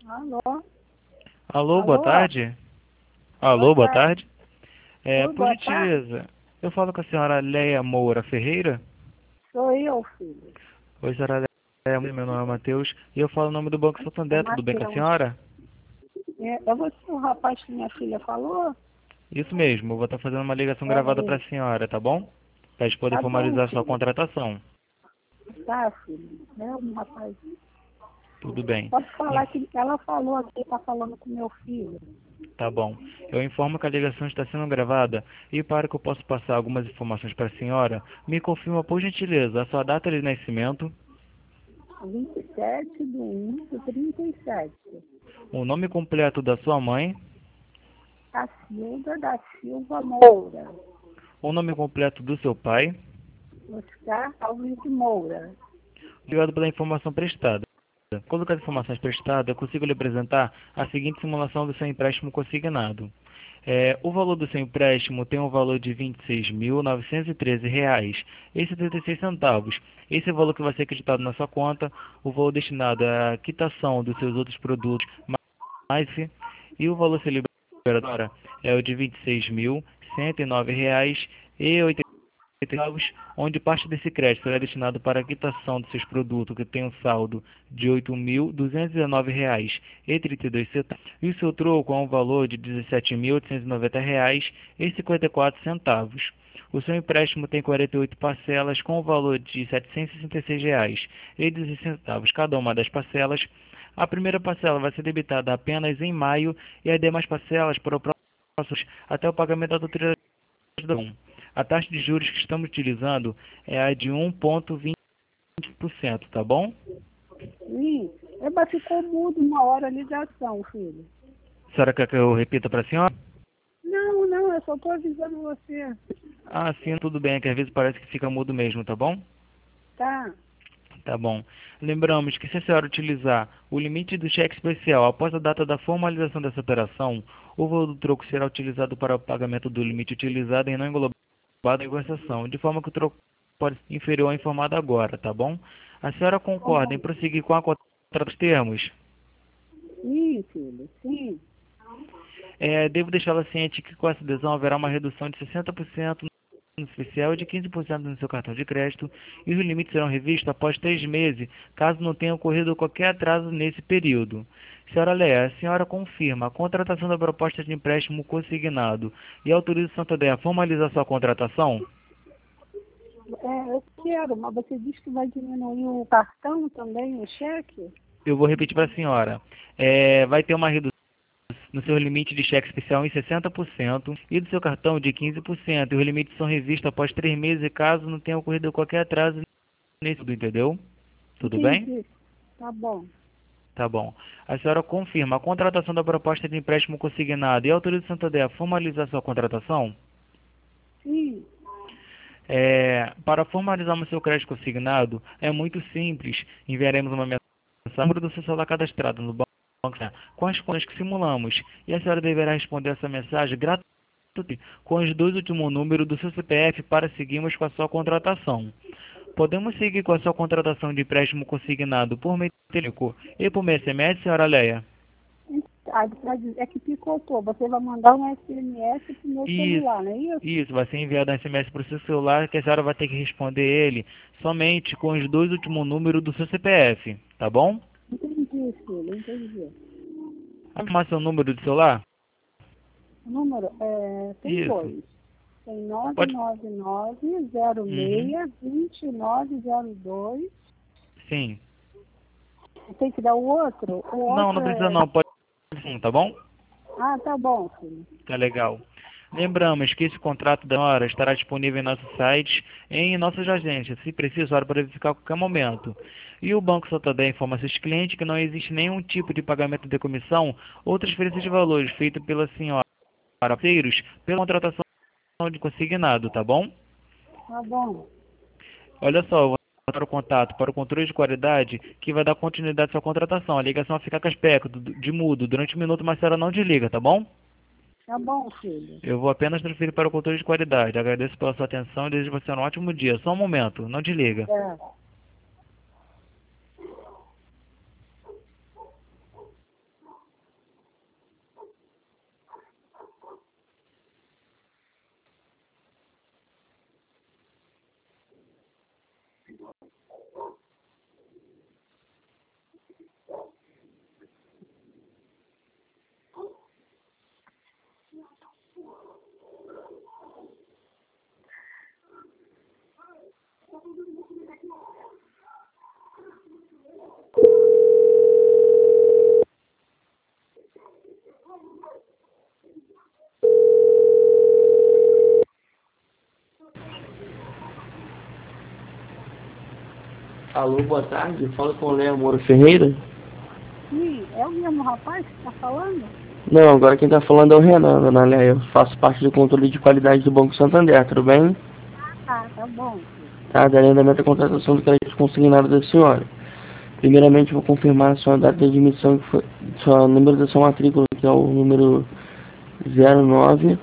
Alô? Alô, boa Alô? tarde. Boa Alô, boa tarde. tarde. Oi, Por boa tarde. gentileza, eu falo com a senhora Leia Moura Ferreira? Sou eu, filho. Oi, senhora Leia, meu nome é Matheus e eu falo o nome do Banco É Santander, tudo bem com a Matheus. senhora? É você o rapaz que minha filha falou? Isso mesmo, eu vou estar fazendo uma ligação gravada para Peraí. a senhora, tá bom? Para a gente poder Tá bom, formalizar sua filho. contratação. Tá, filho. É um rapaz. Tudo bem. Pode Inf- falar que ela falou aqui, tá falando com meu filho. Tá bom. Eu informo que a ligação está sendo gravada e para que eu possa passar algumas informações para a senhora, me confirma por gentileza a sua data de nascimento, 27/1/37. o nome completo da sua mãe, Cacilda da Silva Moura. o nome completo do seu pai. Oscar Alves de Moura. Obrigado pela informação prestada. Com as informações prestadas, eu consigo lhe apresentar a seguinte simulação do seu empréstimo consignado. O valor do seu empréstimo tem um valor de R$ 26.913,76. Esse é o valor que vai ser acreditado na sua conta, o valor destinado à quitação dos seus outros produtos, mais e o valor a ser liberado agora é o de R$ 26.109,80, onde parte desse crédito será destinado para a quitação dos seus produtos que tem um saldo de R$ 8.219,32 e o seu troco é um valor de R$ 17.890,54. O seu empréstimo tem 48 parcelas com o valor de R$ 766,16 cada uma das parcelas. A primeira parcela vai ser debitada apenas em maio e as demais parcelas para o próximo até o pagamento da doutrina. A taxa de juros que estamos utilizando é a de 1,20%, tá bom? Ih, mas ficou mudo uma hora a ligação, filho. A senhora quer que eu repita para a senhora? Não, não, eu só estou avisando você. Ah, sim, tudo bem, é que às vezes parece que fica mudo mesmo, tá bom? Tá? Tá bom. Lembramos que se a senhora utilizar o limite do cheque especial após a data da formalização dessa operação, o valor do troco será utilizado para o pagamento do limite utilizado e não englobado na negociação, de forma que o troco pode ser inferior ao informado agora, tá bom? A senhora Tá concorda em bom. prosseguir com a contratação dos termos? Sim, filho, sim. Devo deixá-la ciente que com essa adesão haverá uma redução de 60% no especial e de 15% no seu cartão de crédito, e os limites serão revistos após 3 meses, caso não tenha ocorrido qualquer atraso nesse período. Senhora Léa, a senhora confirma a contratação da proposta de empréstimo consignado e autoriza o Santander a formalizar sua contratação? Eu quero, mas você disse que vai diminuir o cartão também, o cheque? Eu vou repetir para a senhora. Vai ter uma redução no seu limite de cheque especial em 60% e do seu cartão de 15%. E os limites são revistos após 3 meses, caso não tenha ocorrido qualquer atraso nesse tudo, entendeu? Tudo bem? Entendi. Tá bom. Tá bom. A senhora confirma a contratação da proposta de empréstimo consignado e autoriza o Santander a formalizar sua contratação? Sim. Para formalizarmos seu crédito consignado, é muito simples. Enviaremos uma mensagem no número do seu celular cadastrado no banco com as contas que simulamos. E a senhora deverá responder essa mensagem gratuitamente com os dois últimos números do seu CPF para seguirmos com a sua contratação. Podemos seguir com a sua contratação de empréstimo consignado por meio telefônico e por meio SMS, senhora Leia? É que picotou. Você vai mandar um SMS pro meu Isso, celular, não é isso? isso. Vai ser enviado um SMS para o seu celular que a senhora vai ter que responder ele somente com os dois últimos números do seu CPF, tá bom? Entendi, filho, entendi. Vamos chamar seu número de celular? O número tem Isso. dois. Tem Pode. 999 Uhum. 06 2902. Sim. Tem que dar o outro? O Não, outro não precisa é. não. Pode sim, tá bom? Ah, tá bom, filho. Tá legal. Lembramos que esse contrato da hora estará disponível em nosso site e em nossas agências, se preciso, a senhora pode verificar a qualquer momento. E o Banco Santander informa seus clientes que não existe nenhum tipo de pagamento de comissão ou transferência de valores feito pela senhora para parceiros pela contratação de consignado, tá bom? Tá bom. Olha só, eu vou dar o contato para o controle de qualidade que vai dar continuidade à sua contratação. A ligação vai ficar com aspecto de mudo durante um minuto, mas a senhora não desliga, tá bom? Tá bom, filho. Eu vou apenas transferir para o controle de qualidade. Agradeço pela sua atenção e desejo você um ótimo dia. Só um momento, não desliga. É. Alô, boa tarde. Fala com o Léo Moro Ferreira. Sim, é o mesmo rapaz que está falando? Não, agora quem está falando é o Renan, dona Léa. Eu faço parte do controle de qualidade do Banco Santander, tudo bem? Ah, tá bom. Tá, darei andamento à contratação do crédito consignado da senhora. Primeiramente, vou confirmar a sua data de admissão, que foi sua número da sua matrícula, que é o número 09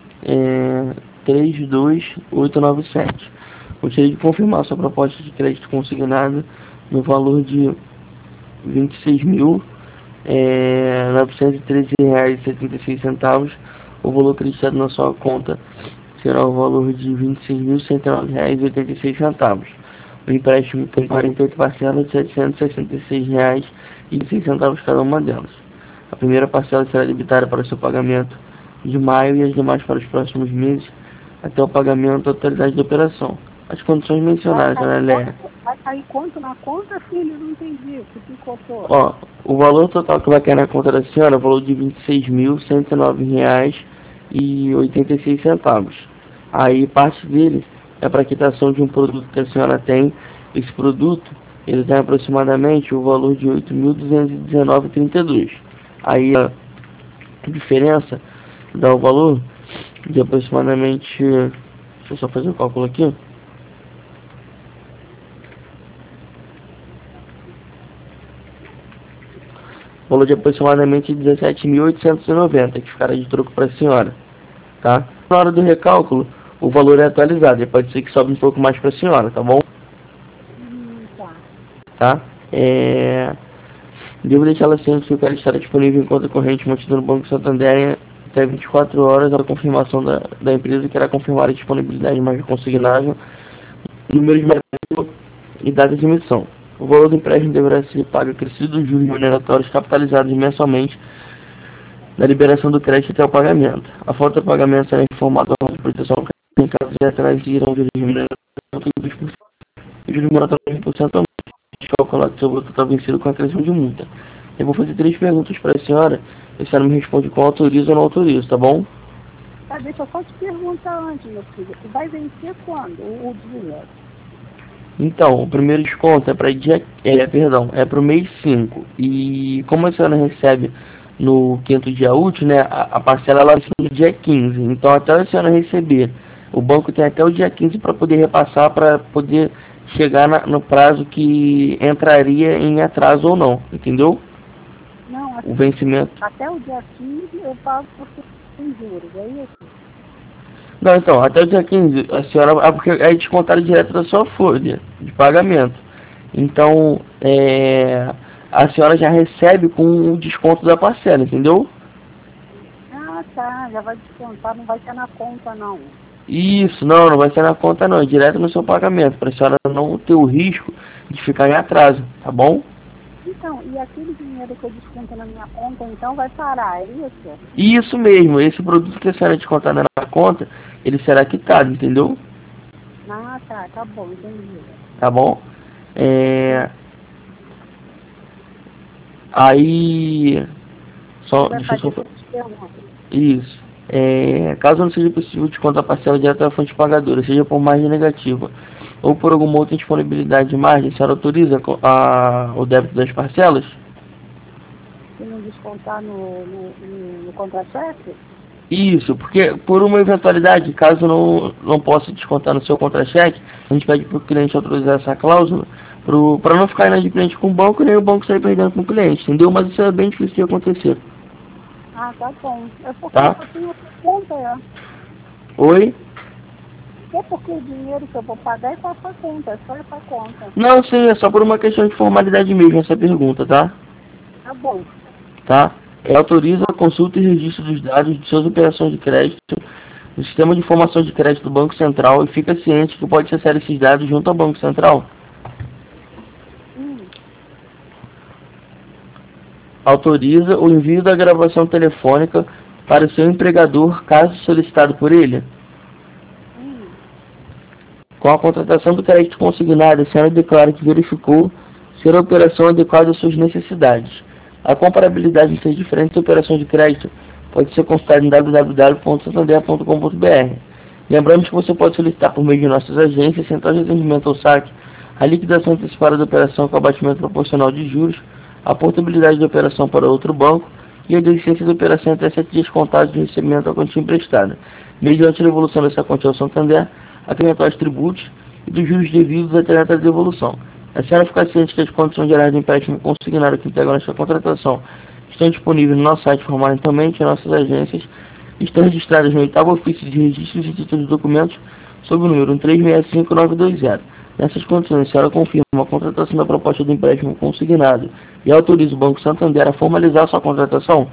32897. Gostaria de confirmar a sua proposta de crédito consignado no valor de R$ 26.913,76. O valor acreditado na sua conta será o valor de R$ 26.109,86. O empréstimo tem 48 parcelas de R$ 766,06 cada uma delas. A primeira parcela será debitada para o seu pagamento de maio e as demais para os próximos meses, até o pagamento da totalidade da operação. As condições mencionadas, Ana Léa. Vai cair quanto na conta, filho? Não entendi. O que picotou? Ó, o valor total que vai cair na conta da senhora é o valor de R$ 26.109,86. Aí parte dele é para quitação de um produto que a senhora tem. Esse produto, ele tem aproximadamente o valor de R$ 8.219,32. Aí a diferença dá o valor de aproximadamente... Deixa eu só fazer o cálculo aqui. Valor de aproximadamente R$ 17.890, que ficará de troco para a senhora, tá? Na hora do recálculo, o valor é atualizado, e pode ser que sobe um pouco mais para a senhora, tá bom? Tá. Tá? Devo deixar ela ciente que o crédito estará disponível em conta corrente mantida no Banco Santander até 24 horas da confirmação da empresa, que irá confirmar a disponibilidade mais consignável, número de matrícula e data de emissão. O valor do empréstimo deverá ser pago acrescido dos juros remuneratórios capitalizados mensalmente da liberação do crédito até o pagamento. A falta de pagamento será informada ao de proteção em caso de atraso irão juros remuneratórios e juros remuneratórios por cento calculado que seu valor total vencido com a acrescento de multa. Eu vou fazer 3 perguntas para a senhora e a senhora me responde com autoriza ou não autoriza, tá bom? Tá, deixa eu só te perguntar antes, meu filho. Vai vencer quando o dinheiro? Então, o primeiro desconto é para o mês 5. E como a senhora recebe no 5º dia útil, né, a parcela ela vem no dia 15. Então, até a senhora receber, o banco tem até o dia 15 para poder repassar, para poder chegar no prazo que entraria em atraso ou não, entendeu? Não, assim, O vencimento. até o dia 15 eu pago por sem juros, é isso? Não, então, até o dia 15, a senhora, porque é descontado direto da sua folha de pagamento. Então, a senhora já recebe com o desconto da parcela, entendeu? Ah, tá, já vai descontar, não vai ter na conta, não. Isso, não vai ser na conta não, é direto no seu pagamento, para a senhora não ter o risco de ficar em atraso, tá bom? Então, e aquele dinheiro que eu desconto na minha conta, então vai parar, é isso? Isso mesmo, esse produto que a senhora descontar na conta, ele será quitado, entendeu? Ah, tá bom, entendi. Tá bom? Aí... Deixa eu só... Isso. Caso não seja possível descontar a parcela direto da fonte pagadora, seja por margem negativa ou por alguma outra indisponibilidade de margem, a senhora autoriza o débito das parcelas? Se não descontar no contra-cheque? Isso, porque por uma eventualidade, caso não possa descontar no seu contra-cheque, a gente pede para o cliente autorizar essa cláusula para não ficar inadimplente com o banco, nem o banco sair perdendo com o cliente, entendeu? Mas isso é bem difícil de acontecer. Ah, tá bom. É porque Tá? eu tenho essa conta, Oi? É porque o dinheiro que eu vou pagar é com essa conta, é só essa conta. Não, sim, é só por uma questão de formalidade mesmo essa pergunta, tá? Tá bom. Tá? Autoriza a consulta e registro dos dados de suas operações de crédito no Sistema de Informação de Crédito do Banco Central e fica ciente que pode acessar esses dados junto ao Banco Central. Autoriza o envio da gravação telefônica para o seu empregador, caso solicitado por ele. Com a contratação do crédito consignado, a senhora declara que verificou ser a operação adequada às suas necessidades. A comparabilidade entre diferentes operações de crédito pode ser consultada em www.santander.com.br. Lembramos que você pode solicitar por meio de nossas agências, centrais de atendimento ou saque, a liquidação antecipada da operação com abatimento proporcional de juros, a portabilidade da operação para outro banco e a existência da operação até 7 dias contados de recebimento da quantia emprestada, mediante a devolução dessa quantia ao Santander, atentar aos tributos e dos juros devidos até a devolução. A senhora fica ciente que as condições gerais do empréstimo consignado que integram esta contratação estão disponíveis no nosso site formalmente em nossas agências, estão registradas no 8º ofício de registros e títulos de documentos sob o número 1365920. Nessas condições, a senhora confirma a contratação da proposta do empréstimo consignado e autoriza o Banco Santander a formalizar sua contratação?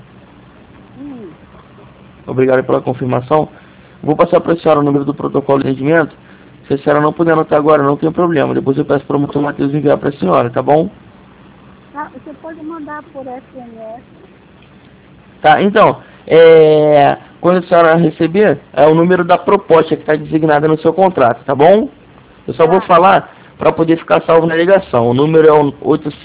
Obrigado pela confirmação. Vou passar para a senhora o número do protocolo de atendimento. Se a senhora não puder anotar agora, não tem problema. Depois eu peço para o promotor Matheus enviar para a senhora, tá bom? Você pode mandar por SMS. Tá, então, quando a senhora receber, é o número da proposta que está designada no seu contrato, tá bom? Eu só vou falar para poder ficar salvo na ligação. O número é o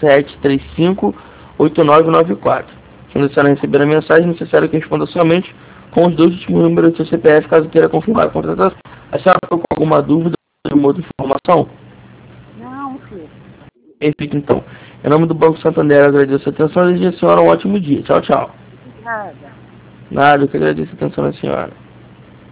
8735-8994. Quando a senhora receber a mensagem, é necessário que responda somente com os 2 últimos números do seu CPF, caso queira confirmar a contratação. A senhora ficou com alguma dúvida ou alguma outra informação? Não, filho. Perfeito, então. Em nome do Banco Santander, eu agradeço a atenção e desejo a senhora um ótimo dia. Tchau, tchau. Nada. Nada, eu que agradeço a atenção da senhora.